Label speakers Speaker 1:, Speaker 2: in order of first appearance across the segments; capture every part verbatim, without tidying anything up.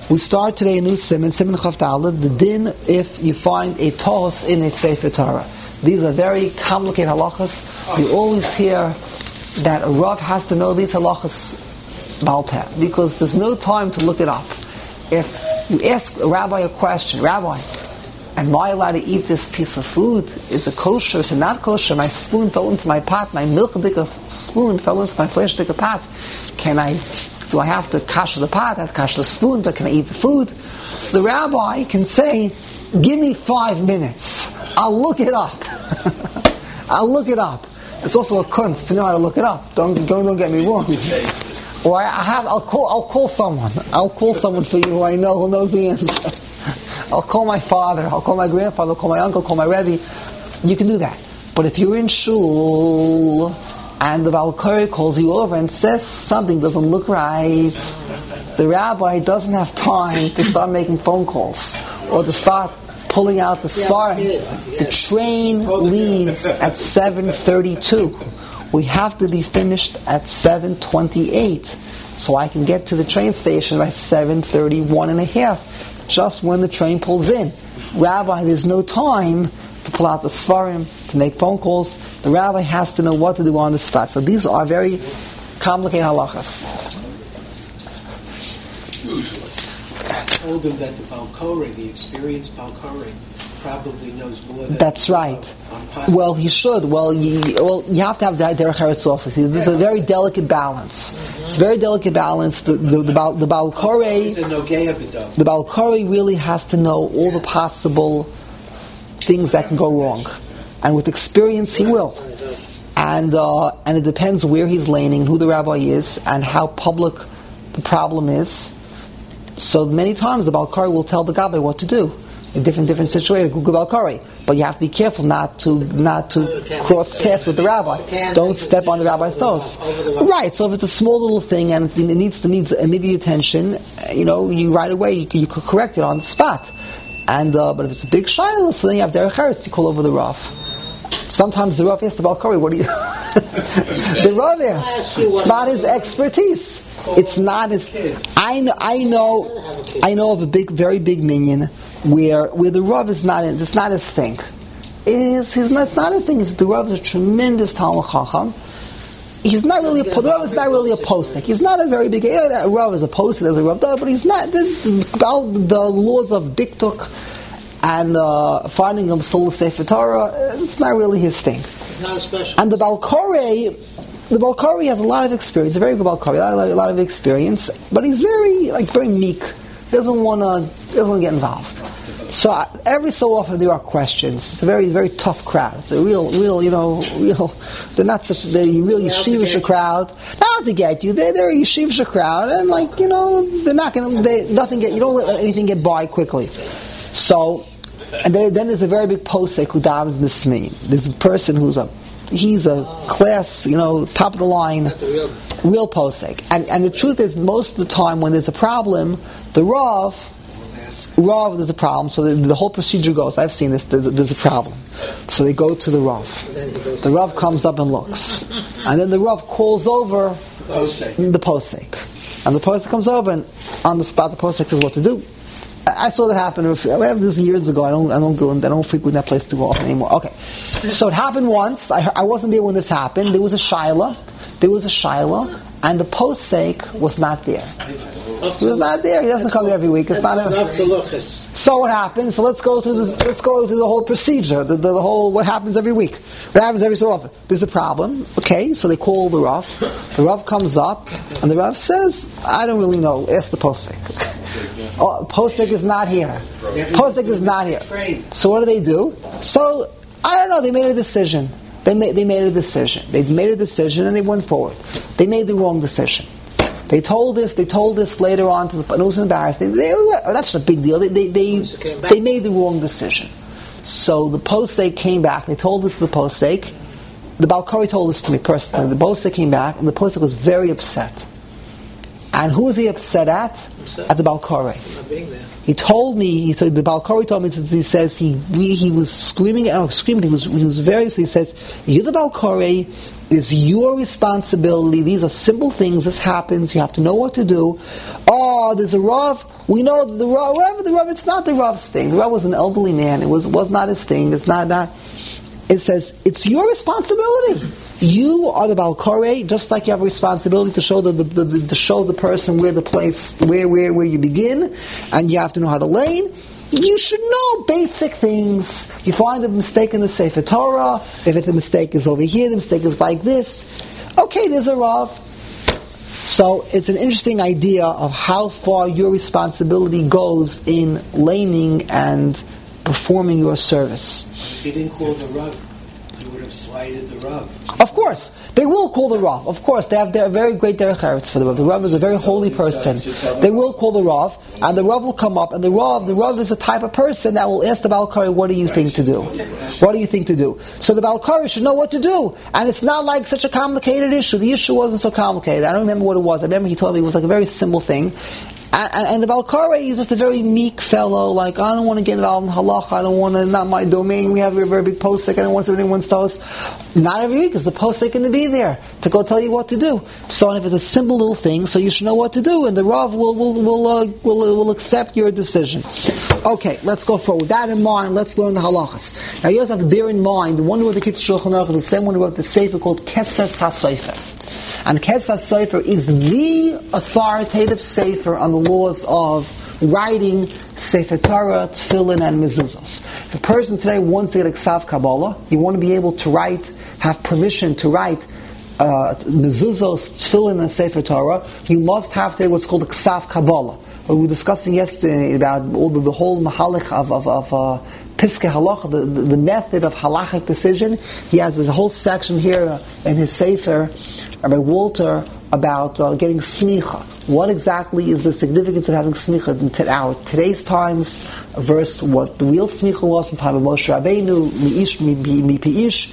Speaker 1: We start today a new Siman, Siman Chaf Daled, the din if you find a tos in a Sefer Torah. These are very complicated halachas. You always hear that a Rav has to know these halachas Baal Peh, because there's no time to look it up. If you ask a rabbi a question, Rabbi, am I allowed to eat this piece of food? Is it kosher? Is it not kosher? My spoon fell into my pot. My milk dika spoon fell into my flesh dika pot. Can I, do I have to kasher the pot? I have to kasher the spoon? Can I eat the food? So the rabbi can say, give me five minutes. I'll look it up. I'll look it up. It's also a kunst to know how to look it up. Don't, don't, don't get me wrong. Or I have, I'll call, I'll call someone. I'll call someone for you who I know who knows the answer. I'll call my father, I'll call my grandfather, I'll call my uncle, I'll call my Rebbe. You can do that. But if you're in shul and the Baal Koreh calls you over and says something doesn't look right, the rabbi doesn't have time to start making phone calls or to start pulling out the svarim. The train leaves at seven thirty-two. We have to be finished at seven twenty-eight, so I can get to the train station by seven thirty-one and a half, just when the train pulls in. Rabbi, there's no time to pull out the svarim, to make phone calls. The rabbi has to know what to do on the spot. So these are very complicated halachas.
Speaker 2: Usually. I told him that the Baal Koreh, the experienced Baal Koreh, probably knows more than...
Speaker 1: That's right. Well, he should. Well, you, well, you have to have that derech eretz also. See, this is a very delicate balance. Mm-hmm. It's a very delicate balance. The the, the, Baal, the Baal Koreh, the Baal Koreh really has to know all the possible things that can go wrong, and with experience, he will. And uh, and it depends where he's laning, who the rabbi is, and how public the problem is. So many times the Baal Koreh will tell the Gabbai what to do in different different situations. Google Baal Koreh, but you have to be careful not to not to cross paths with the rabbi. Don't step on the rabbi's toes. Right. So if it's a small little thing and it needs to needs immediate attention, you know, you right away you, you could correct it on the spot. And uh, but if it's a big shiloh, so then you have derech eretz to call over the Rav. Sometimes the Rav asks the Baal Koreh, "What do you?" The Rav asks. It's not his expertise. It's not his. I know. I know. I know of a big, very big minyan where where the Rav is not. It's not his thing. It is his. It's not his thing. It's, the Rav is a tremendous Talmud Chacham. He's not really. A, the Rav is not really a posek. He's not a very big. Yeah, a Rav is a posek. There's a Rav, but he's not. The, the, the laws of diktuk and uh, finding a soul Sefer Torah, it's not really his thing.
Speaker 2: It's not a special.
Speaker 1: And the Baal Koreh, the Baal Koreh has a lot of experience. A very good Baal Koreh, a lot, a lot of experience, but he's very like very meek. He doesn't want to. Doesn't want to get involved. So uh, every so often there are questions. It's a very, very tough crowd. It's a real, real, you know, real. They're not such. They're a real yeshivish crowd. Not to get you. They're they're a yeshivish crowd, and like you know, they're not going to. They nothing get. You don't let anything get by quickly. So, and then, then there's a very big posek who davens in the smin. There's a person who's a. He's a class, you know, top of the line, real posek. And and the truth is, most of the time when there's a problem, the Rav. Rav, there's a problem, so the, the whole procedure goes, I've seen this, there's, there's a problem. So they go to the Rav. The Rav comes up and looks. And then the Rav calls over the posek. And the posek comes over, and on the spot the posek says what to do. I, I saw that happen, I have this years ago, I don't I don't go, I don't frequent that place too often anymore. Okay. So it happened once, I, I wasn't there when this happened, there was a shiloh, there was a shiloh, and the posek was not there. He was not there. He doesn't come there every week. It's not a, so what happens? So let's go through the let's go through the whole procedure. The, the, the whole what happens every week. What happens every so often? There's a problem. Okay, so they call the Rav. The Rav comes up, and the Rav says, "I don't really know. Ask the posek." Oh, posek is not here. Posek is not here. So what do they do? So I don't know. They made a decision. They made they made a decision. They made a decision, and they went forward. They made the wrong decision. They told this. They told this later on to the. And it was embarrassing. They, they, that's a big deal. They they they, they made the wrong decision. So the posek came back. They told this to the posek. The Baal Koreh told this to me personally. The posek came back, and the posek was very upset. And who was he upset at? Upset. At the Baal Koreh. Not being there. He told me. He said the Baal Koreh told me. He says he he was screaming. Oh, screaming. He was he was very. So he says, "You're the Baal Koreh. It's your responsibility. These are simple things. This happens. You have to know what to do." Oh, uh, there's a Rav. We know that the Rav, whatever the Rav, it's not the Rav's thing. The Rav was an elderly man. It was was not his thing. It's not that. It says it's your responsibility. You are the Balkorei, just like you have a responsibility to show the, the, the to show the person where the place where where where you begin, and you have to know how to lane. You should know basic things. You find a mistake in the Sefer Torah. If the mistake is over here, the mistake is like this. Okay, there's a Rav. So it's an interesting idea of how far your responsibility goes in laning and performing your service.
Speaker 2: If you didn't call the Rav, you would have slighted the Rav.
Speaker 1: Of course. They will call the Rav. Of course, they have their very great derech eretz for the Rav. The Rav is a very holy person. They will call the Rav, and the Rav will come up, and the Rav, the Rav is the type of person that will ask the Balkari, what do you think to do? What do you think to do? So the Balkari should know what to do. And it's not like such a complicated issue. The issue wasn't so complicated. I don't remember what it was. I remember he told me it was like a very simple thing. And, and, and the Balkari is just a very meek fellow, like, I don't want to get involved in halacha, I don't want to, not my domain, we have a very big posek, I don't want to see anyone's toes. Not every week is the posek going to be there to go tell you what to do. So and if it's a simple little thing, so you should know what to do, and the Rav will will will, uh, will, will accept your decision. Okay, let's go forward. With that in mind, let's learn the halachas. Now you also have to bear in mind, the one who wrote the Kitzur Shulchan Aruch is the same one who wrote the sefer called Keses HaSefer. And Keses HaSefer is the authoritative sefer on the laws of writing Sefer Torah, Tefillin, and Mezuzos. If a person today wants to get a Ksav Kabbalah, you want to be able to write, have permission to write uh, Mezuzos, Tefillin, and Sefer Torah, you must have today what's called a Ksav Kabbalah. We were discussing yesterday about all the, the whole mahalich of, of, of uh, Piskei Halacha, the, the, the method of halachic decision. He has a whole section here in his Sefer, Rabbi Walter, about uh, getting smicha. What exactly is the significance of having smicha in t- our today's times versus what the real smicha was in the time of Moshe Rabbeinu, mi'ish, mi pi'ish.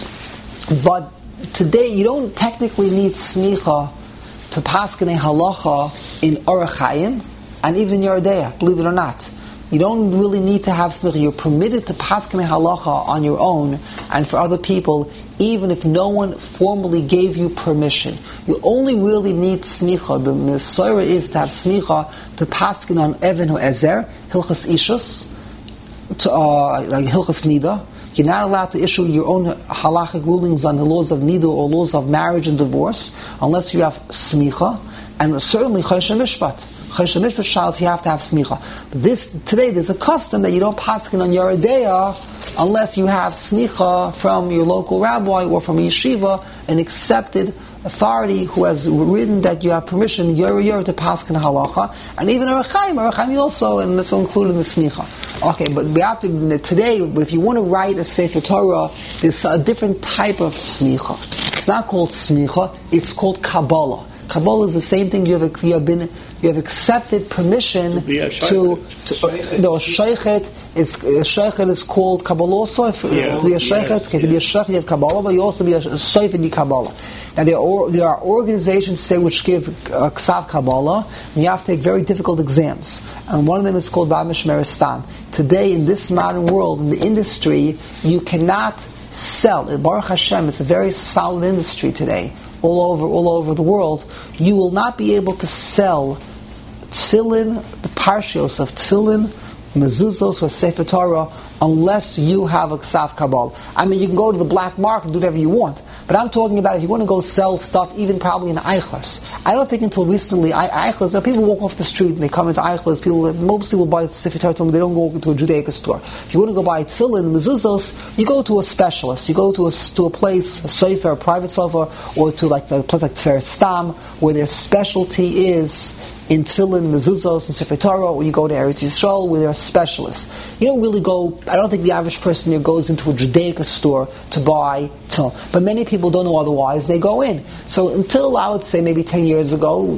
Speaker 1: But today you don't technically need smicha to paskin a halacha in Orach Chaim and even Yeridea, believe it or not. You don't really need to have smicha. You're permitted to paskin a halacha on your own and for other people, even if no one formally gave you permission. You only really need smicha. The Mesorah is to have smicha to paskin on Even HaEzer, Hilchas Ishus, to, uh, like Hilchas Nida. You're not allowed to issue your own halachic rulings on the laws of Nida or laws of marriage and divorce unless you have smicha, and certainly Choshen Mishpat. Choshen Mishpat shals, you have to have smicha. But this, today there's a custom that you don't paskin on Yeridea unless you have smicha from your local rabbi or from a yeshiva, an accepted authority who has written that you have permission, yor yor, to paskin halacha, and even Orach Chaim, Orach Chaim also, and that's all included in the smicha. Okay, but we have to, today, if you want to write a Sefer Torah, there's a different type of smicha. It's not called smicha, it's called Kabbalah. Kabbalah is the same thing. You have, you have been, you have accepted permission to, to, to uh, no, sheikhet is sheikhet is called Kabbalah also. If, yeah, to be a sheikhet, yeah, okay, to be a sheikhet you have Kabbalah, but you also be a sheikhet in Kabbalah. Now there are there are organizations say which give uh, Ksav Kabbalah, and you have to take very difficult exams, and one of them is called Ba'al Mishmeres Stam. Today in this modern world, in the industry, you cannot sell. Baruch Hashem, it's a very solid industry today. All over, all over the world, you will not be able to sell tefillin, the parshios of tefillin, mezuzos, or Sefer Torah, unless you have a Ksav Kabbalah. I mean, you can go to the black market and do whatever you want, but I'm talking about if you want to go sell stuff, even probably in Eichlas. I don't think until recently, Eichlas, people walk off the street and they come into Eichlas, people mostly will buy Sefer Torah, they don't go to a Judaica store. If you want to go buy tefillin, mezuzos, you go to a specialist, you go to a, to a place, a sefer, a private sefer, or to like a place like Tiferes Stam, where their specialty is in tefillin, mezuzos, and Sefer Torah, or you go to Eretz Yisrael where they're specialists. You don't really go, I don't think the average person here goes into a Judaica store to buy tefillin. But many people don't know otherwise, they go in. So until, I would say, maybe ten years ago,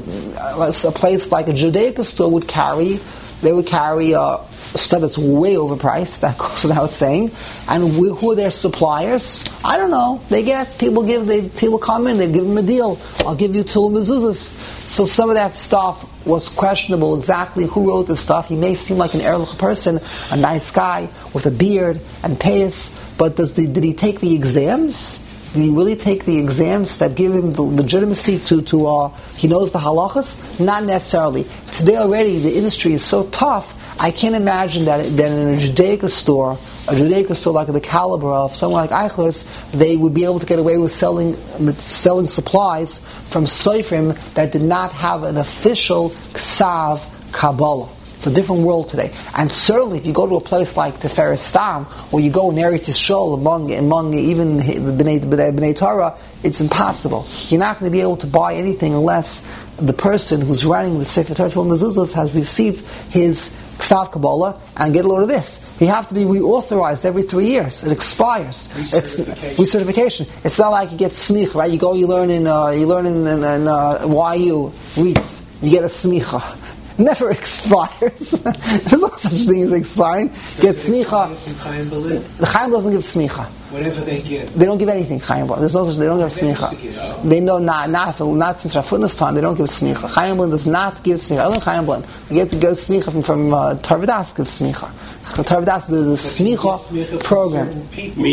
Speaker 1: a place like a Judaica store would carry, they would carry uh, stuff that's way overpriced, that goes without saying. And we, who are their suppliers? I don't know. They get, people give, they, people come in, they give them a deal. I'll give you two mezuzahs. So some of that stuff was questionable exactly who wrote this stuff. He may seem like an Erlich person, a nice guy with a beard and payas, but does the, did he take the exams? Did he really take the exams that give him the legitimacy to, to uh, he knows the halachas? Not necessarily. Today already, the industry is so tough, I can't imagine that, that in a Judaica store, a Judaica store like the caliber of someone like Eichler's, they would be able to get away with selling selling supplies from Seifrim that did not have an official Ksav Kabbalah. It's a different world today. And certainly if you go to a place like Tiferes Stam, or you go in Eretz Yisrael among, among even the Bnei, Bnei Torah, it's impossible. You're not going to be able to buy anything unless the person who's running the Sefer Torah Mezuzahs has received his Ksav Kabbalah, and get a load of this. You have to be reauthorized every three years. It expires.
Speaker 2: Recertification.
Speaker 1: It's recertification. It's not like you get smicha, right? You go, you learn in, uh, you learn in, in, in uh, Y U, Reeds, you get a smicha. Never expires. There's no such thing as expiring. Get smicha. The Chaim doesn't give smicha.
Speaker 2: Whatever they give.
Speaker 1: They don't give anything, Chaim Blin. There's no such, they don't give smicha. They know not, not, not since Rafuna's time, they don't give smicha. Chaim Blin does not give smicha. Other than Chaim Blin, you get to go smicha from, from uh, Tarvadas gives smicha. Tarvadas is a smicha program.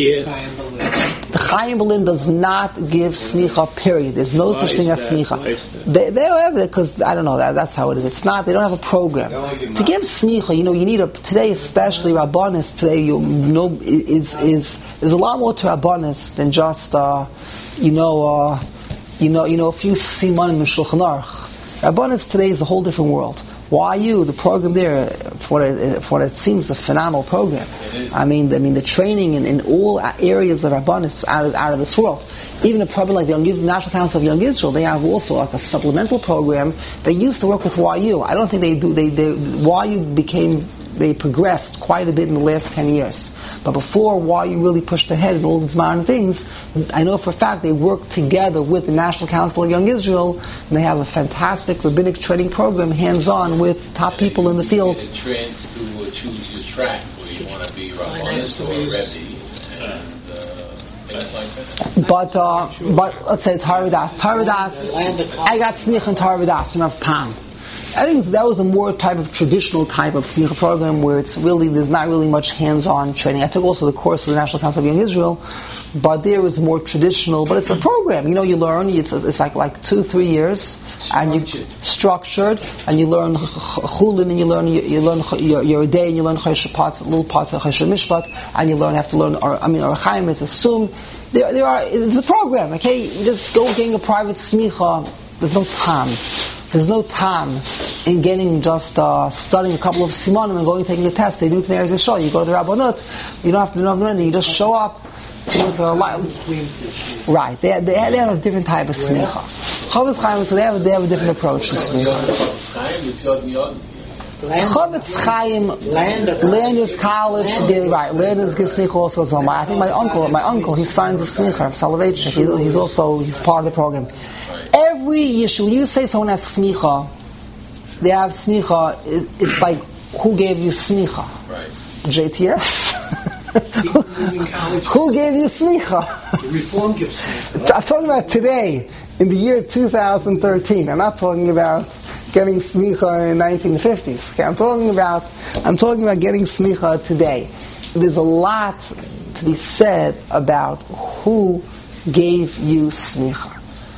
Speaker 1: The Chaim Blin does not give smicha, period. There's no such thing as smicha. They, they don't have it because, I don't know, that, that's how it is. It's not, they don't have a program. To give smicha, you know, you need a, today especially, Rabbanis today, you know, is, is, is a lot more to Rabbanis than just, uh, you know, uh, you know, you know, a few simanim in Shulchan Aruch. Rabbanis today is a whole different world. Y U, the program there, for what it, for what it seems, a phenomenal program. I mean, I mean, the training in, in all areas of Rabbanis out of out of this world. Even a program like the Young Israel, National Council of Young Israel, they have also like a supplemental program. They used to work with Y U. I don't think they do. They, they Y U became. They progressed quite a bit in the last ten years. But before Y U really pushed ahead in all these modern things, I know for a fact they worked together with the National Council of Young Israel, and they have a fantastic rabbinic training program, hands-on, with top people in the field.
Speaker 3: You get a chance to choose your track, where you want to be Rabbanis or Rebbe, and uh, things like that.
Speaker 1: But, uh, but let's say Tarvadas. Tarvadas, I got Smicha and Tarvadas, enough Pam. I think that was a more type of traditional type of smicha program where it's really, there's not really much hands-on training. I took also the course of the National Council of Young Israel, but there was more traditional, but it's a program. You know, you learn, it's, a, it's like, like two, three years, and you structured, and you learn chulin, and you learn, you, you learn your, your day, and you learn parts, little parts of Choshen Mishpat, and you learn, have to learn, or, I mean, Orach Chaim is assumed. There, there are, it's a program, okay? You just go getting a private smicha, there's no time. There's no time in getting just uh, studying a couple of simanim and going taking a test. They do it in Eretz Yisrael. You go to the Rabbanut, you don't have to know anything. You just show up with a lot. Right? They they, they have a different type of smicha. Chavetz Chaim, so they have they have a different approach to smicha. Chavetz Chaim, Landers College, did, right? Landers gives smicha also. So my, I think my uncle, my uncle, he signs a smicha of Soloveitchik. He, he's also he's part of the program. Every yeshiva, when you say someone has smicha, they have smicha, it's like, who gave you smicha?
Speaker 3: Right.
Speaker 1: J T S? Who gave you smicha?
Speaker 2: The Reform gives smicha.
Speaker 1: I'm talking about today, in the year two thousand thirteen. I'm not talking about getting smicha in nineteen fifties. Okay, I'm talking about, I'm talking about getting smicha today. There's a lot to be said about who gave you smicha.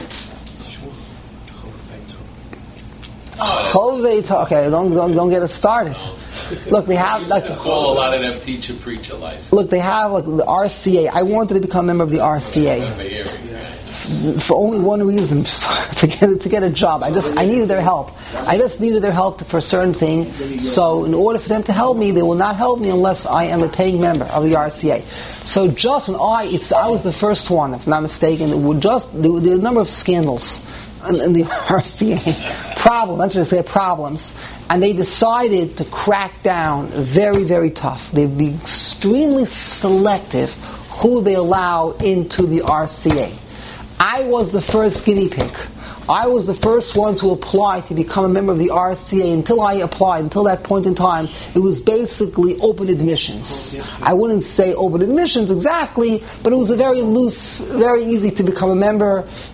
Speaker 1: Okay, don't, don't don't get us started. Look, they have like
Speaker 3: call a lot of them teacher preacher license.
Speaker 1: Look, they have like the R C A. I wanted to become a member of the R C A for only one reason, to get to get a job. I just I needed their help. I just needed their help for a certain thing. So, in order for them to help me, they will not help me unless I am a paying member of the R C A. So, just when I it's I was the first one, if I'm not mistaken. It would just the, the number of scandals in the R C A, problem, let's just say problems, and they decided to crack down very, very tough. They'd be extremely selective who they allow into the R C A. I was the first guinea pig. I was the first one to apply to become a member of the R C A. Until I applied, until that point in time, it was basically open admissions. I wouldn't say open admissions exactly, but it was a very loose, very easy to become a member.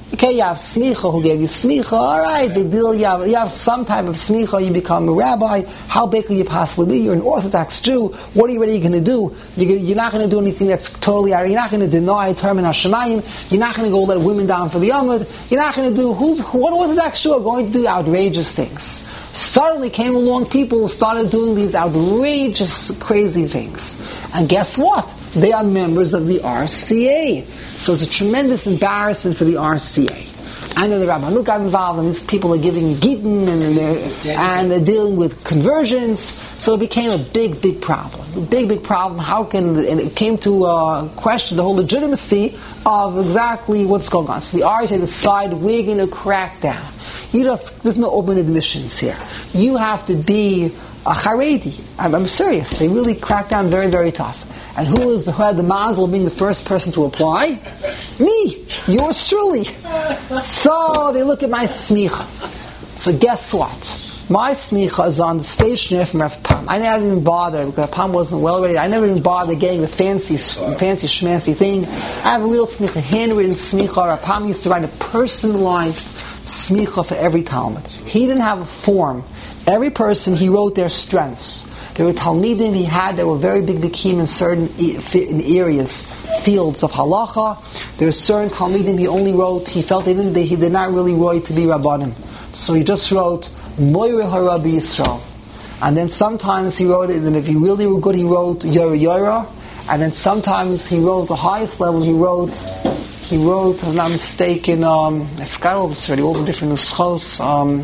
Speaker 1: Okay, you have smicha who gave you smicha. All right, big deal. You have, you have some type of smicha. You become a rabbi. How big can you possibly be? You're an Orthodox Jew. What are you really going to do? You're, gonna, you're not going to do anything that's totally out. You're not going to deny Termin Hashemayim. You're not going to go let women down for the Yamud. You're not going to do. Who's what Orthodox Jew are going to do outrageous things? Suddenly came along people who started doing these outrageous, crazy things, and guess what? They are members of the R C A. So it's a tremendous embarrassment for the R C A. And then the Rabbanut got involved, and these people are giving gittin, and they're, and they're dealing with conversions. So it became a big, big problem. A big, big problem. How can, and it came to uh, question the whole legitimacy of exactly what's going on. So the R C A decided, we're going to crack down. You just, there's no open admissions here. You have to be a Haredi. I'm, I'm serious. They really cracked down very, very tough. And who was the, who had the mazel of being the first person to apply? Me, yours truly. So they look at my smicha. So guess what? My smicha is on the stationery from Rav Pam. I never even bothered because Pam wasn't well ready. I never even bothered getting the fancy, fancy schmancy thing. I have a real smicha, handwritten smicha. Rav Pam used to write a personalized smicha for every Talmud. He didn't have a form. Every person, he wrote their strengths. There were Talmidim he had that were very big bikim in certain in areas, fields of halacha. There were certain Talmidim he only wrote, he felt they didn't, they, he did not really write to be Rabbanim. So he just wrote, Moire HaRabbi Yisrael. And then sometimes he wrote it, and if he really were good, he wrote Yora Yora. And then sometimes he wrote the highest level, he wrote, he wrote, if I'm not mistaken, um, I forgot all this already, all the different nuschos, um,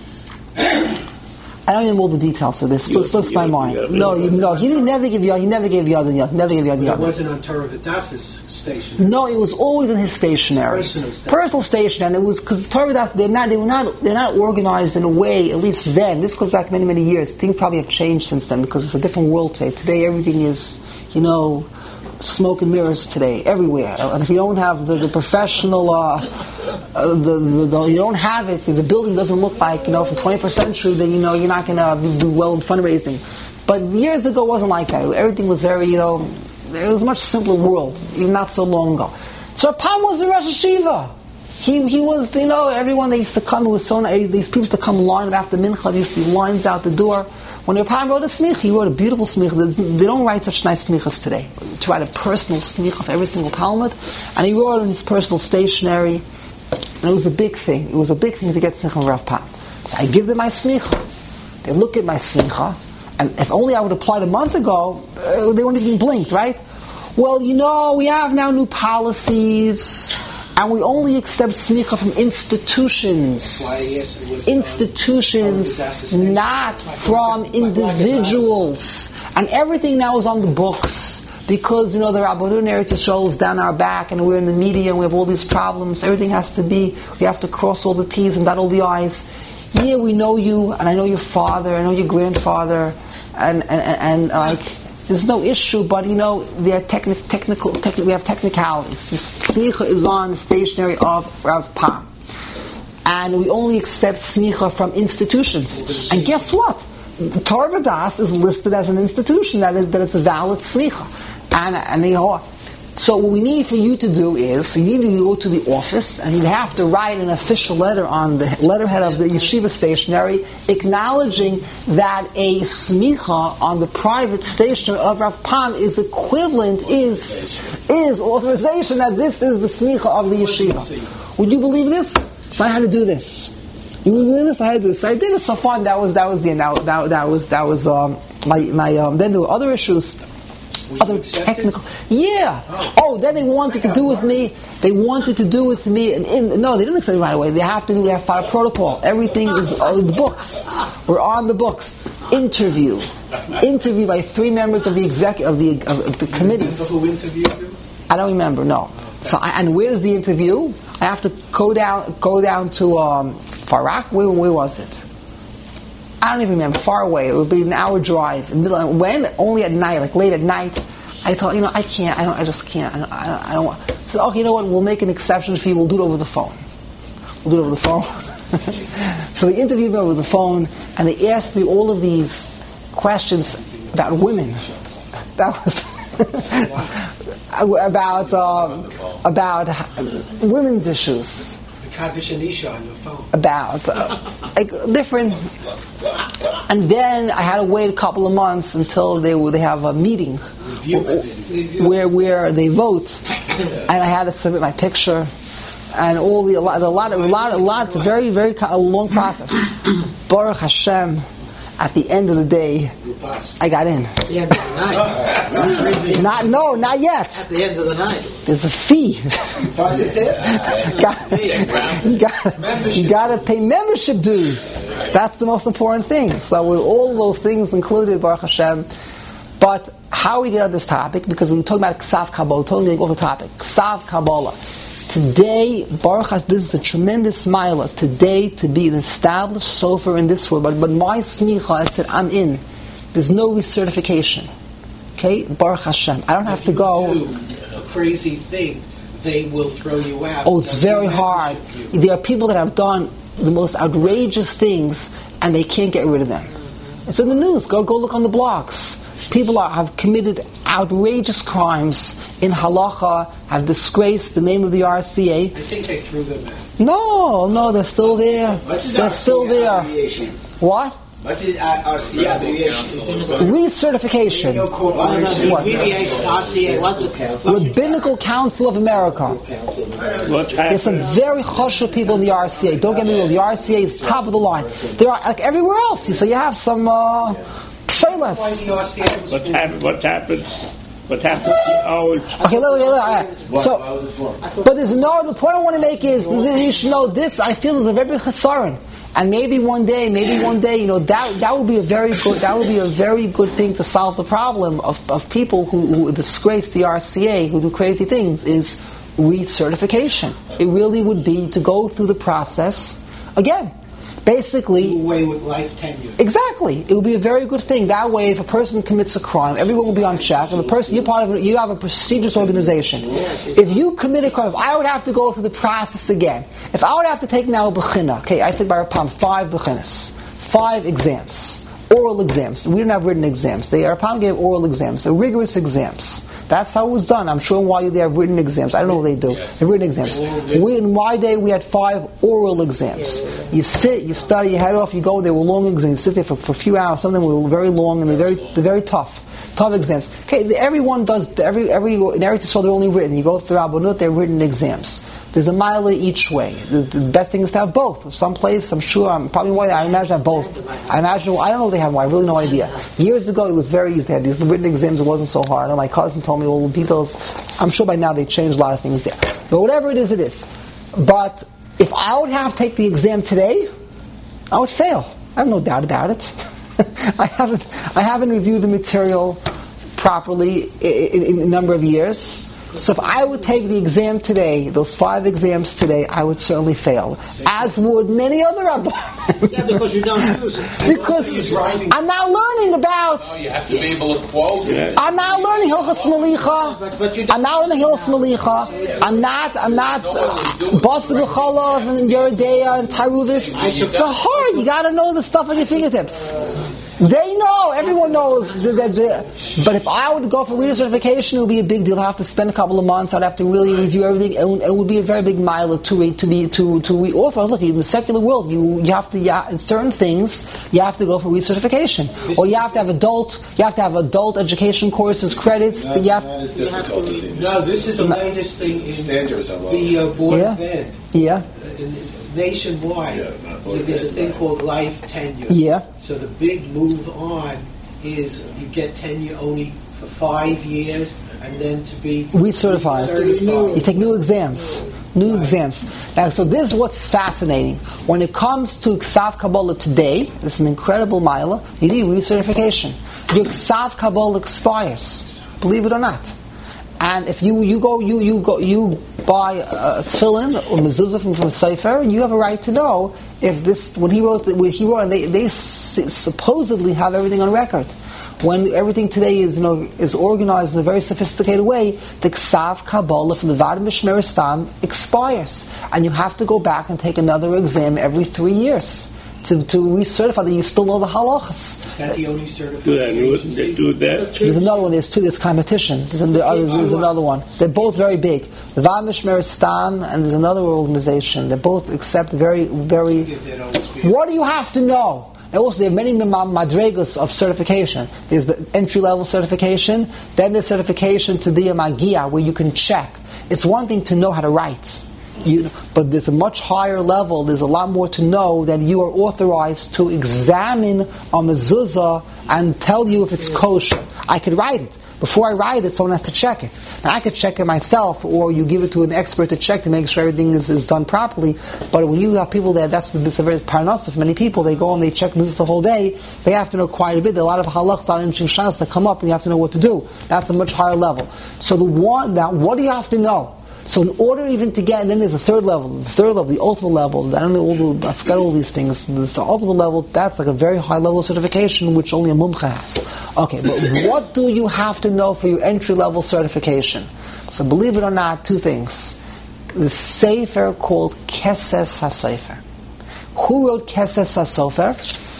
Speaker 1: I don't even know all the details of this. It slips my mind. No, you, no, he didn't never give yad. He never gave yad and yad. Never gave yad and yad.
Speaker 2: It wasn't on Torah Vidas's station.
Speaker 1: No, it was always in his stationery.
Speaker 2: Personal station. Personal
Speaker 1: station, and it was because Torah Vidas, they're not, they were not, they're not organized in a way. At least then, this goes back many, many years. Things probably have changed since then because it's a different world today. Today, everything is, you know, smoke and mirrors today everywhere. And if you don't have the, the professional, uh, uh, the, the, the you don't have it. The building doesn't look like, you know, from twenty-first century. Then you know you're not going to do well in fundraising. But years ago, it wasn't like that. Everything was very, you know, it was a much simpler world, even not so long ago. So Pam was the Rosh Hashiva. He he was, you know, everyone they used to come. It was so these people used to come line after mincha. There used to be lines out the door. When Reb Chaim wrote a smicha, he wrote a beautiful smicha. They don't write such nice smichas today. To write a personal smicha for every single Talmud, and he wrote it in his personal stationery, and it was a big thing. It was a big thing to get smicha from Rav Pam. So I give them my smicha. They look at my smicha, and if only I would apply it a month ago, uh, they wouldn't even blink, right? Well, you know, we have now new policies. And we only accept smicha from institutions. Institutions, not from individuals. And everything now is on the books. Because, you know, the Rabbanut Eretz Yisrael is down our back and we're in the media and we have all these problems. Everything has to be, we have to cross all the T's and dot all the I's. Yeah, we know you, and I know your father, I know your grandfather, and, and, and, and like... There's no issue, but you know, there are techni- technical, techni- we have technicalities. The smicha is on the stationery of Rav Pam. And we only accept smicha from institutions. And guess what? Torah Vodaas is listed as an institution, that is, that it's a valid smicha. And, and they are. So what we need for you to do is, you need to go to the office and you have to write an official letter on the letterhead of the yeshiva stationery acknowledging that a smicha on the private stationery of Rav Pam is equivalent, is is authorization that this is the smicha of the yeshiva. Would you believe this? So I had to do this. You would believe this? I had to do this. So I did it so far, and that was that was the that, that, that was that was um, my my um, then there were other issues. Other technical, yeah. Oh. oh, then they wanted to do with me. They wanted to do with me, and in, no, they didn't accept it right away. They have to do. They have to follow protocol. Everything is on the books. We're on the books. Interview, interview by three members of the exec of the of the committees.
Speaker 2: Who interviewed you?
Speaker 1: I don't remember. No. So, I, and where's the interview? I have to go down, go down to um, Farak. Where, where was it? I don't even remember. Far away. It would be an hour drive. In the middle, when? Only at night, like late at night. I thought, you know, I can't. I don't. I just can't. I don't. I don't, I don't want. So, okay, you know what? We'll make an exception for you. We'll do it over the phone. We'll do it over the phone. So they interviewed me over the phone, and they asked me all of these questions about women. That was about um, about women's issues.
Speaker 2: Kaddish and Isha on your phone.
Speaker 1: About uh, like different, and then I had to wait a couple of months until they they have a meeting where where they vote, and I had to submit my picture and all the a lot a lot a lot a lot. It's a very very a long process. Baruch Hashem. At the end of the day, I got in.
Speaker 4: At the end of the night.
Speaker 1: Not no, not yet.
Speaker 4: At the end of the night.
Speaker 1: There's a fee. you got you got to pay membership dues. That's the most important thing. So with all those things included, Baruch Hashem. But how we get on this topic? Because when we talk about Ksav Kabbalah, totally go off the topic. Ksav Kabbalah. Today, Baruch Hashem, this is a tremendous milah. Today, to be an established sofer in this world. But, but my smicha, I said, I'm in. There's no recertification. Okay? Baruch Hashem. I don't have
Speaker 2: if
Speaker 1: to go.
Speaker 2: Do a crazy thing, they will throw you out.
Speaker 1: Oh, it's very hard. You. There are people that have done the most outrageous things, and they can't get rid of them. It's in the news. Go, go look on the blogs. People are, have committed outrageous crimes in halacha, have disgraced the name of the R C A.
Speaker 2: I think they threw them out.
Speaker 1: No, no, they're still there. They're still there.
Speaker 5: Abbreviation?
Speaker 1: What?
Speaker 5: What is R C A abbreviation?
Speaker 1: Recertification.
Speaker 4: Abbreviation R C A. What's it?
Speaker 1: Rabbinical Council of America. There's some very chashuv people in the R C A. Don't get me wrong. The R C A is top of the line. There are like everywhere else. So you have some. Uh,
Speaker 2: Why the R C A was
Speaker 6: What
Speaker 2: formed?
Speaker 6: happened? What happens? What happens? Oh,
Speaker 1: Okay, look, look, look, look. So, but there's no. The point I want to make is that you should know this. I feel is a very big chesaron, and maybe one day, maybe one day, you know, that that would be a very good. That would be a very good thing to solve the problem of, of people who, who disgrace the R C A, who do crazy things. Is recertification. It really would be to go through the process again. Basically,
Speaker 2: Do away with life tenure.
Speaker 1: exactly. It would be a very good thing. That way, if a person commits a crime, everyone will be on check. And the person, you're part of it, you have a prestigious organization. If you commit a crime, if I would have to go through the process again. If I would have to take now a bechina, okay, I take by Rapam five bechinas, five exams, oral exams. We didn't have written exams. The Rapam gave oral exams, they're rigorous exams. That's how it was done. I'm sure in Y U they have written exams. I don't know what they do.
Speaker 3: Yes.
Speaker 1: They're written exams. We, in Y Day we had five oral exams. You sit, you study, you head off, you go. They were long exams. You sit there for, for a few hours. Some of them were very long and they're very they're very tough. Tough exams. Okay, the, everyone does every every in Eretz Yisrael they're only written. You go through Rabbanut, they're written exams. There's a mile each way. The, the best thing is to have both. Someplace, I'm sure, I'm probably why I imagine have both. I imagine, I don't know if they have one. I really no idea. Years ago, it was very easy. They had these written exams. It wasn't so hard. I know my cousin told me all the details. I'm sure by now they changed a lot of things there. But whatever it is, it is. But if I would have to take the exam today, I would fail. I have no doubt about it. I haven't. I haven't reviewed the material properly in, in, in a number of years. So if I would take the exam today, those five exams today, I would certainly fail. As would many other rabbanim.
Speaker 4: Yeah, because you don't use it.
Speaker 1: Because I'm not learning about.
Speaker 3: Oh, you have to be able to quote it.
Speaker 1: I'm not learning Hilchas Malicha. I'm not learning Hilchas Malicha. I'm not. I'm not. Basar B'Chalav and Yeridea and Taruvis. It's hard. You got to know the stuff on your fingertips. They know, everyone knows. The, the, the, but if I would go for reader certification, it would be a big deal. I'd have to spend a couple of months. I'd have to really review everything. It would, it would be a very big mile to read, to be to to re- offer. Look, in the secular world, you you have to yeah, in certain things you have to go for recertification, or you have to have adult you have to have adult education courses, credits.
Speaker 7: Not,
Speaker 1: you have,
Speaker 7: not as difficult as English.
Speaker 2: No, this is the latest thing in
Speaker 7: Standards are low.
Speaker 2: the uh, board
Speaker 1: Yeah.
Speaker 2: of ed.
Speaker 1: yeah,
Speaker 2: Uh, in- nationwide,
Speaker 7: Yeah, not board of
Speaker 2: there's a
Speaker 7: ed,
Speaker 2: thing
Speaker 7: no.
Speaker 2: called life tenure.
Speaker 1: Yeah.
Speaker 2: So the big move on is you get tenure only for five years, and then to be
Speaker 1: Recertified.
Speaker 2: recertified.
Speaker 1: You take new exams. New exams. Now, so this is what's fascinating. When it comes to Ksav Kabbalah today, this is an incredible mila, you need recertification. Your Ksav Kabbalah expires. Believe it or not. And if you, you go you you go you buy a tefillin or mezuzah from, from a sefer, and you have a right to know if this when he wrote the, when he wrote and they they s- supposedly have everything on record. When everything today is you know is organized in a very sophisticated way, the Ksav Kabbalah from the Vadim B'Shmeir Stam expires, and you have to go back and take another exam every three years. to, to recertify that you still know the halachas.
Speaker 2: Is that the only certified
Speaker 6: Do that.
Speaker 2: agency?
Speaker 6: They do that.
Speaker 1: There's another one. There's two. There's competition. There's, an, there's, there's another one. They're both very big. The Vaad Mishmer Stam, and there's another organization. They both accept very, very. What do you have to know? And also, there are many madregos of certification. There's the entry-level certification. Then there's certification to be a magia, where you can check. It's one thing to know how to write. You, but there's a much higher level. There's a lot more to know that you are authorized to examine a mezuzah and tell you if it's kosher. I could write it. Before I write it, someone has to check it. Now, I could check it myself, or you give it to an expert to check to make sure everything is, is done properly. But when you have people there, that's it's a very parnasa for many people. They go and they check mezuzah the whole day. They have to know quite a bit. There are a lot of halach, a lot of interesting shanas that come up, and you have to know what to do. That's a much higher level. So the one now, what do you have to know? So in order even to get, and then there's a third level, the third level, the ultimate level, I don't know, all the, I forgot all these things, there's the ultimate level, that's like a very high level of certification, which only a mumcha has. Okay, but what do you have to know for your entry level certification? So believe it or not, two things. The sefer called Keses HaSefer. Who wrote Keses HaSefer?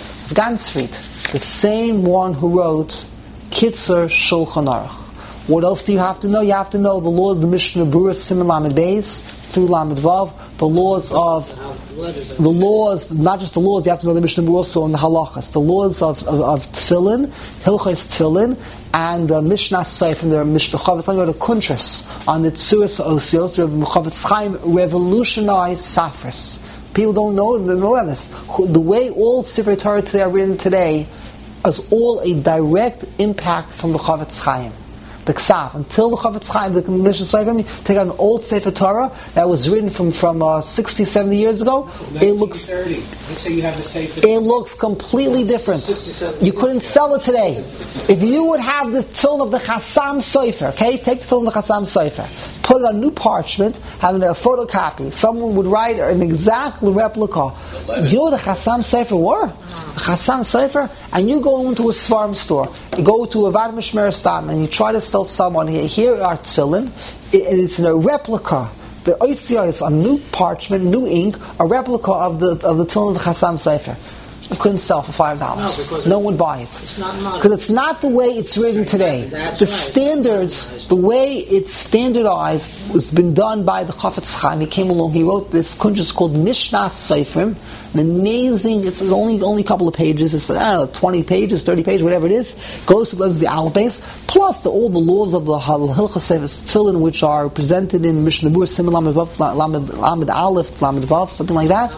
Speaker 1: Gansfried, the same one who wrote Kitzur Shulchan Aruch. What else do you have to know? You have to know the law of the Mishnah Berurah, Siman Lamed Beis, through Lamed Vav, the laws of, the laws, not just the laws, you have to know the Mishnah Berurah also on the halachas, the laws of, of, of Tefillin, Hilchos Tefillin, and uh, Mishnah Seif, and the Mishnah Chavetz Chaim, the Kuntras, on the Tzuras Osios, the Chavetz Chaim revolutionized Safras. People don't know, they know this. The way all Sefer Torah today are written today is all a direct impact from the Chavetz Chaim. The Ksav, until the Chavetz Chaim, the Mishnah Sefer, take out an old Sefer Torah that was written from, from uh, sixty, seventy years ago, it looks
Speaker 2: Let's say you have a Sefer
Speaker 1: it looks completely different. You couldn't sell it today. If you would have the Tefillin of the Chassam Sefer, okay, take the Tefillin of the Chassam Sefer, put it on new parchment, have a photocopy, someone would write an exact replica. You know what the Chassam Sefer were? The Chassam Sefer, and you go into a Svarim store, you go to a Vaad Mishmer Stam, and you try to sell someone here, here are Tefillin, it, it's in a replica. The Oisiyah is on new parchment, new ink, a replica of the of the Tefillin of the Chassam Sefer. You couldn't sell for five dollars. No, no one would buy it. Because it's not the way it's written today.
Speaker 4: That's
Speaker 1: the
Speaker 4: right.
Speaker 1: standards, the way it's standardized, was been done by the Chavetz Chaim. He came along, he wrote this kunjas called Mishnah Seifrim. An amazing, it's only only a couple of pages, it's, I don't know, twenty pages, thirty pages, whatever it is. Goes to goes to the Alabase, plus the, all the laws of the Hilchos Sefer Tefillin, which are presented in Mishnah Berurah, Siman Lamed Vav, Lamed, Lamed Aleph, Lamed Vav, something like that.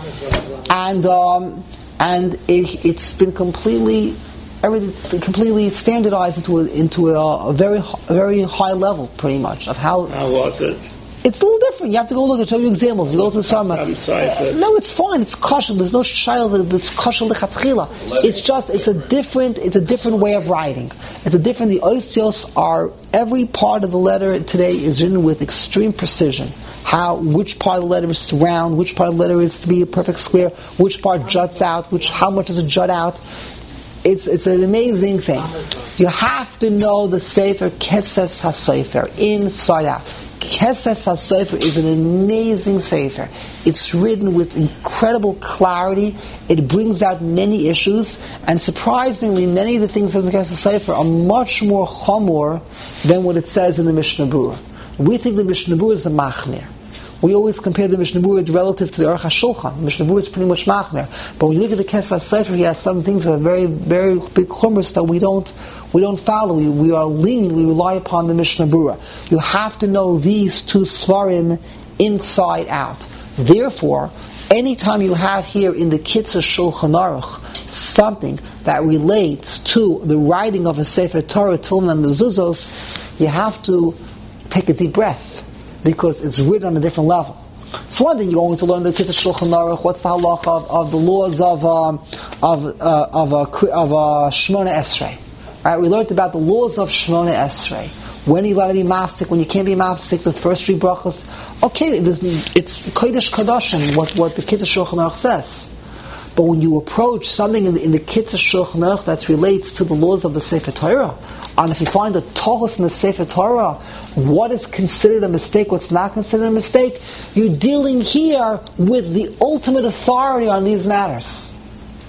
Speaker 1: And um, and it, it's been completely, everything completely standardized into a, into a, a very a very high level, pretty much, of how.
Speaker 6: How was it?
Speaker 1: It's a little different. You have to go look at show you examples. You go to the summer.
Speaker 6: I'm sorry, sir.
Speaker 1: No, it's fine. It's kosher. There's no child that's kosher lechatchila. It's just it's a different it's a different way of writing. It's a different. The oisios are every part of the letter today is written with extreme precision. How which part of the letter is round, which part of the letter is to be a perfect square, which part juts out, which how much does it jut out. It's it's an amazing thing. You have to know the Sefer Keses HaSefer inside out. Keses HaSefer is an amazing Sefer. It's written with incredible clarity. It brings out many issues, and surprisingly, many of the things in the Keses HaSefer are much more chomor than what it says in the Mishnah Berurah. We think the Mishnah Berurah is a machmir. We always compare the Mishnah Berurah relative to the Aruch HaShulchan. Mishnah Berurah is pretty much machmir. But when you look at the Keses HaSefer, he has some things that are very, very big chumras that we don't, we don't follow. We, we are lenient. We rely upon the Mishnah Berurah. You have to know these two svarim inside out. Therefore, anytime you have here in the Kitzur Shulchan Aruch something that relates to the writing of a Sefer Torah, Tefillin and Mezuzos, you have to take a deep breath, because it's written on a different level. So one thing you're going to learn the Kitzur Shulchan Aruch. What's the halacha of, of the laws of um, of uh, of uh, of uh, Shmona Esrei? Right, we learned about the laws of Shmona Esrei. When you allowed to be mafsik, when you can't be mafsik, the first three brachos. Okay, it's kodesh kadashim, what what the Kitzur Shulchan Aruch says. But when you approach something in the, in the Kitzur Shulchan Aruch that relates to the laws of the Sefer Torah, and if you find a tohos in the Sefer Torah, what is considered a mistake, what's not considered a mistake, you're dealing here with the ultimate authority on these matters.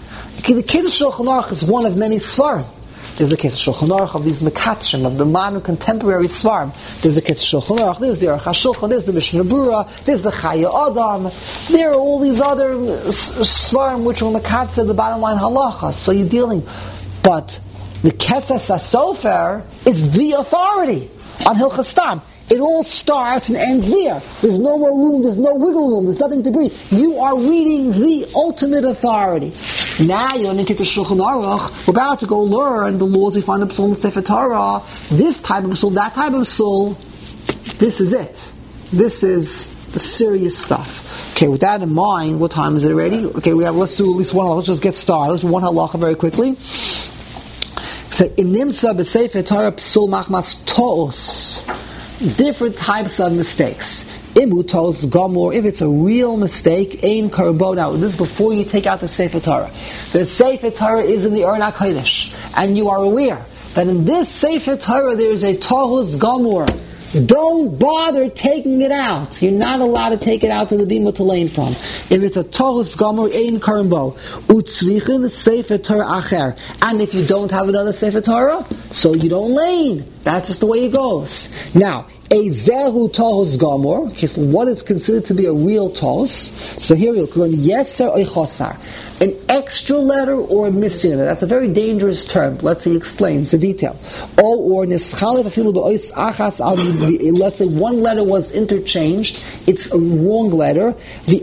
Speaker 1: The Kiddush Shulchan Aruch is one of many svarim. There's the Kiddush Shulchan Aruch of these Mekatshim, of the modern contemporary svarim. There's the Kiddush Shulchan Aruch, there's the Aruch HaShulchan, there's the Mishnah Berurah, there's the Chaya Adam. There are all these other svarim which are Mekatsa, the bottom line halacha. So you're dealing. But the Kesef HaSofer is the authority on Hilchas Stam. It all starts and ends there. There's no more room, there's no wiggle room, there's nothing to breathe. You are reading the ultimate authority. Now you're into the Shulchan Aruch, we're about to go learn the laws we find in the Psalm Sefer Torah. This type of psul, that type of psul, this is it. This is the serious stuff. Okay, with that in mind, what time is it already? Okay, we have, let's do at least one, let's just get started. Let's do one halacha very quickly. So, im nimsa b'sefer Torah psul machmas to'os. Different types of mistakes. Imutos gomor, if it's a real mistake, ein karbo. Now, this is before you take out the Sefer Torah. The Sefer Torah is in the Aron HaKodesh, and you are aware that in this Sefer Torah there is a tohus gomor. Don't bother taking it out. You're not allowed to take it out to the bima to lane from. If it's a tohus gomor, ein karbo. Utzrichin Sefer Torah acher. And if you don't have another Sefer Torah, so you don't lane. That's just the way it goes. Now, a zehu tohus gomor. Okay, so what is considered to be a real tohus? So here we'll go. Yeser or chosar. An extra letter or a missing letter. That's a very dangerous term. Let's see, explain. It's a detail. Or, or let's say one letter was interchanged. It's a wrong letter. The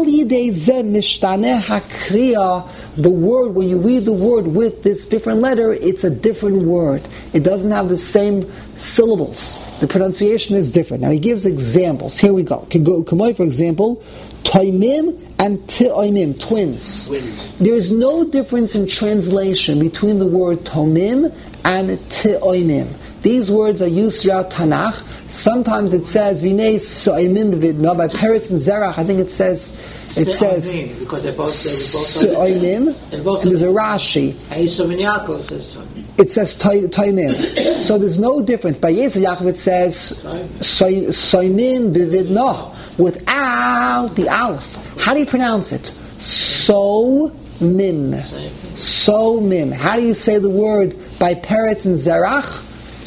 Speaker 1: the word, when you read the word with this different letter, it's a different word. It doesn't have the same syllables. The pronunciation is different. Now he gives examples. Here we go. Kamoi, for example, Taimim and Te'oimim, twins. There is no difference in translation between the word Tomim and Te'oimim. These words are used throughout Tanakh. Sometimes it says Vinei So'imim B'vidna. By Peretz and Zerach, I think it says it says
Speaker 4: because they're both
Speaker 1: So'imim, and there's a Rashi. It says Taimim. So there's no difference. By Yetzer Yaakov it says So'imim B'vidna without the Aleph. How do you pronounce it? So-mim. So-mim. How do you say the word by Peretz and Zerach?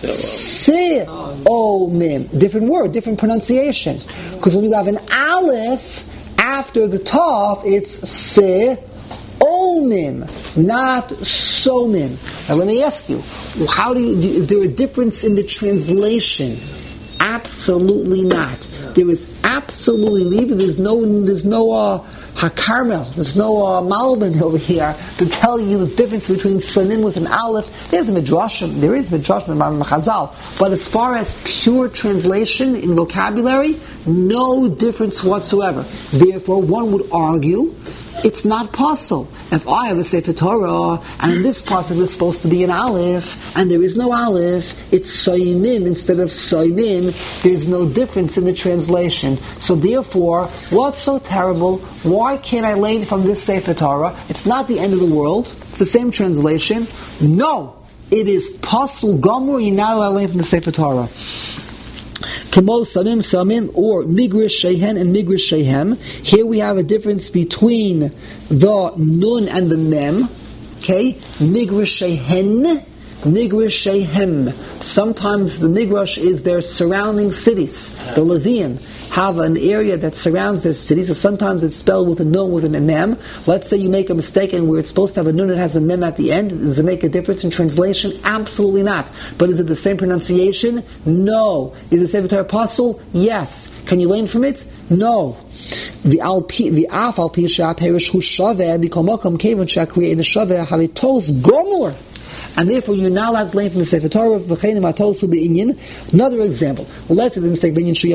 Speaker 1: Se-o-mim. Different word, different pronunciation. Because when you have an Aleph after the Tov, it's Se-o-mim, not So-mim. Now let me ask you, how do you, is there a difference in the translation? Absolutely not. There is absolutely, even there's no, there's no uh, hakarmel, there's no uh, malbin over here to tell you the difference between sanim with an aleph. There's a midrashim, there is midrashim in Chazal, but as far as pure translation in vocabulary, no difference whatsoever. Therefore, one would argue it's not possible. If I have a Sefer Torah, and in this passage it's supposed to be an Aleph, and there is no Aleph, it's Soimim instead of Soimim, there's no difference in the translation. So therefore, what's so terrible? Why can't I learn from this Sefer Torah? It's not the end of the world. It's the same translation. No! It is Pasul Gomor, you're not allowed to learn from the Sefer Torah. Kamo Samim Samim or Migrish Shehen and Migrish Shehem. Here we have a difference between the Nun and the Mem. Okay? Migrish Shehen, Migrish Shehem. Sometimes the Migrash is their surrounding cities. The Levian have an area that surrounds their city, so sometimes it's spelled with a nun with an mem. Let's say you make a mistake and where it's supposed to have a nun, it has a mem at the end. Does it make a difference in translation? Absolutely not. But is it the same pronunciation? No. Is it Sefer Torah Apostle? Yes. Can you learn from it? No. The alpi the af al pi sha perish hu shaveh bikomokom kevon sha create the shaveh have a tos gomor. And therefore you're not allowed to learn from the Sefer Torah. Another example. Well, let's say the mistake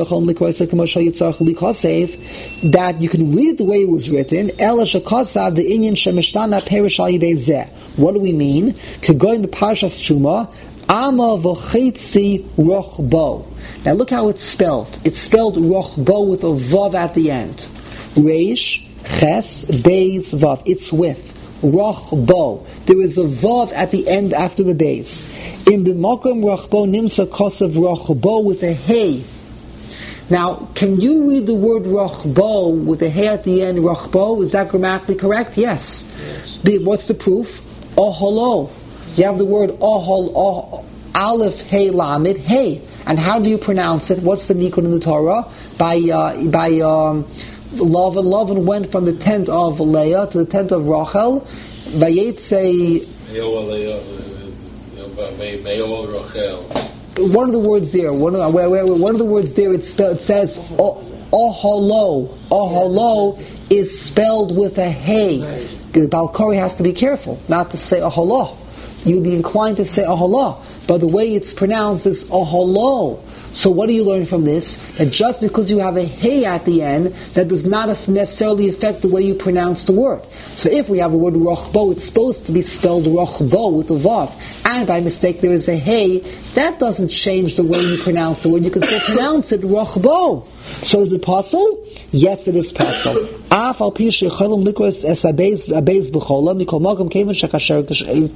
Speaker 1: that you can read it the way it was written. What do we mean? Now look how it's spelled. It's spelled rochbo with a vav at the end. Reish, ches, beis, vav. It's with. Rochbo. There is a vav at the end after the base. In b'makom rochbo nimsa kosav rochbo with a hey. Now, can you read the word rachbo with a hey at the end, rachbo? Is that grammatically correct? Yes. yes. What's the proof? Oholo. You have the word ohol, oh, aleph, hey, lamed, hey. And how do you pronounce it? What's the nikun in the Torah? By, uh, by, um, Lavan. Lavan went from the tent of Leah to the tent of Rachel. Vayetze. One of the words there, one of, where, where, one of the words there, it, spell, it says oholo. Oholo is spelled with a hey. Balkori has to be careful not to say oholo. You'd be inclined to say oholo, but the way it's pronounced is oholo. So what do you learn from this? That just because you have a hey at the end, that does not necessarily affect the way you pronounce the word. So if we have the word rochbo, it's supposed to be spelled rochbo with a vav, and by mistake there is a hey, that doesn't change the way you pronounce the word. You can still pronounce it rochbo. So is it possible? Yes, it is possible. Af al pi shechalom likros es abeis abeis b'chola mikol makom kevan shekasher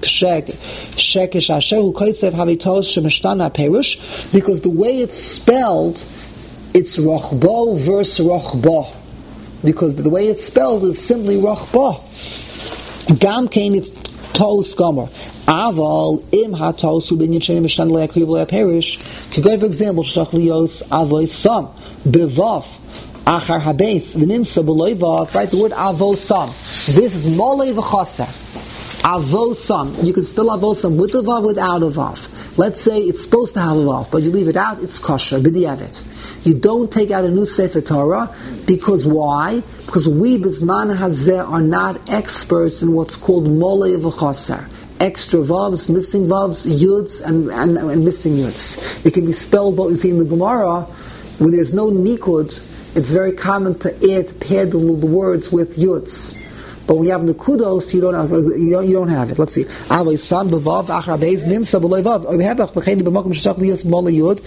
Speaker 1: shekesh asher hu kosev havitos shemeshtana perush, because the way it's spelled, it's rochbo versus rochbo, because the way it's spelled is simply rochbo. Gam kein it's tos gomer. Aval im hatos hu binyan shenim mishtan le'akriv le'aperish. K'goy, for example, shachlios avoy sam bevav achar habeis v'nimsa b'loy vav. Right, the word avos sam. This is molei v'chaser. Avos sam. You can spell avos sam with a vav, without a vav. Let's say it's supposed to have a vav, but you leave it out, it's kosher, b'di'avet. You don't take out a new Sefer Torah, because why? Because we, b'zman hazeh, are not experts in what's called molei v'chaser. Extra vavs, missing vavs, yuds, and, and, and missing yuds. It can be spelled, but you see in the Gemara, when there's no nikud, it's very common to add, pair the, the words with yuds. But when you have nekudos, you don't have, you don't, you don't have it. Let's see. Avay san bevav achar beis nimsa b'loy vav. Hebach b'cheini b'makom shesach liyos mola yud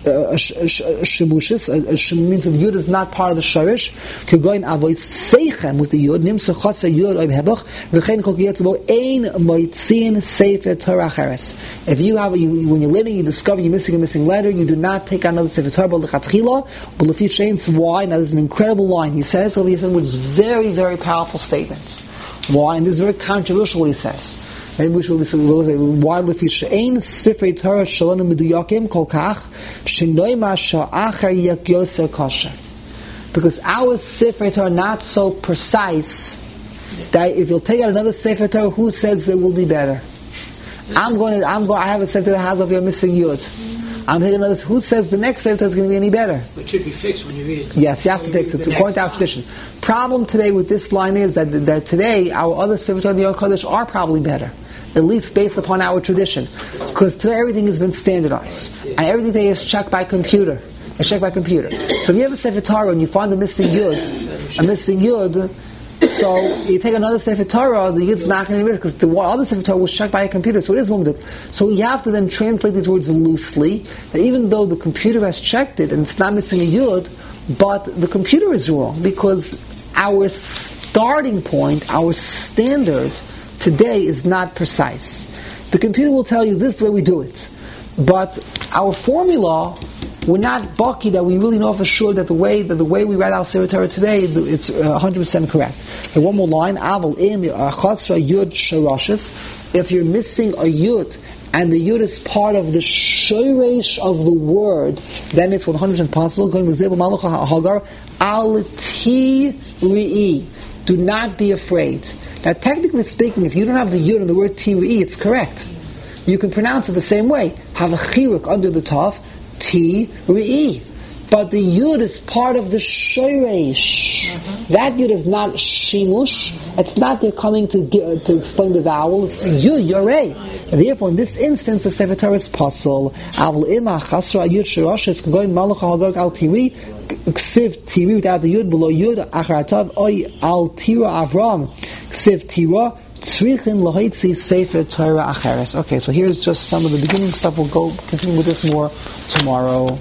Speaker 1: shemushis. Means the yud is not part of the sharish. Kegoin avay seichem with the yud nimsa chasa yud oy hebach v'cheini kol kiyatz bo ein moitzin sefer Torah acheres. If you have, you, when you're learning, you discover you're missing a missing letter, you do not take out another sefer Torah b'lechatchila. But l'fi shein why? Now there's an incredible line he says, which is very, very powerful statement. Why? And this is very controversial what he says. Maybe we should listen. Why? Ein Sifrei Torah Shalom Meduyakim Kol Kach Shenoi Masha Achar Yak Yoser Kosher. Because our Sifrei Torah are not so precise that if you'll take out another Sefer Torah, who says it will be better? I'm going to. I'm going. I have a Sefer Torah that has of your missing yud. I'm taking another. Who says the next Sefer Torah is going to be any better?
Speaker 4: It should be fixed when you read it.
Speaker 1: Yes, you have to fix it according to our tradition. Problem today with this line is that that today our other Sefer Torah and the Aron Kodesh are probably better, at least based upon our tradition, because today everything has been standardized and everything today is checked by computer. It's checked by computer. So if you have a Sefer Torah and you find a missing yud, a missing yud. So you take another Sefer Torah, the yid's not going to be because the other Sefer Torah was checked by a computer, so it is limited. So we have to then translate these words loosely, that even though the computer has checked it and it's not missing a yud, but the computer is wrong, because our starting point, our standard today is not precise. The computer will tell you this is the way we do it, but our formula, we're not bucky that we really know for sure that the way that the way we write our Sefer Torah today, it's one hundred percent correct. Okay, one more line. Aval im achasra yud sharashis. If you're missing a yud and the yud is part of the shoresh of the word, then it's one hundred percent possible. Going to example, Malach Hagar al ti ri'i. Do not be afraid. Now, technically speaking, if you don't have the yud and the word ti ri'i, it's correct. You can pronounce it the same way. Have a chiruk under the taf. Ti Ri'i. But the Yud is part of the Shoresh. Mm-hmm. That Yud is not Shimush. It's not they're coming to get, to explain the vowel. It's Yud, Yorei. And therefore, in this instance, the Sefer Torah is possible. Avl Ima Chasra Yud Shorosh is going Malach Hagag Al Tiri. Ksiv Tiri without the Yud, below Yud, Acharatav Oy Al Tira Avram. Ksiv Tira. Tzrichin Lohaitzi Sefer Torah Acheres. Okay, so here's just some of the beginning stuff. We'll go continue with this more tomorrow.